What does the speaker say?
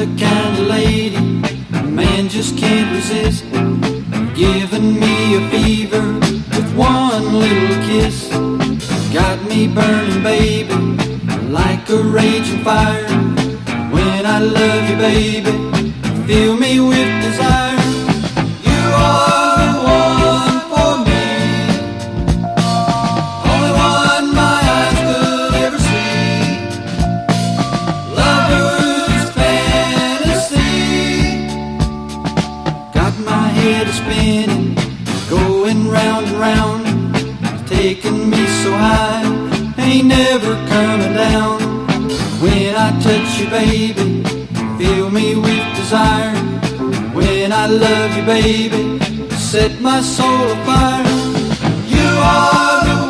the kind of lady a man just can't resist. Giving me a fever with one little kiss. Got me burning, baby, like a raging fire. When I love you, baby, fill me with desire. You are the one for me, only one my eyes could ever see. Lover's fantasy got my head a-spinning, going round and round, taking me so high, ain't never coming down. When I touch you, baby, fill me with desire. When I love you, baby, set my soul afire. You are the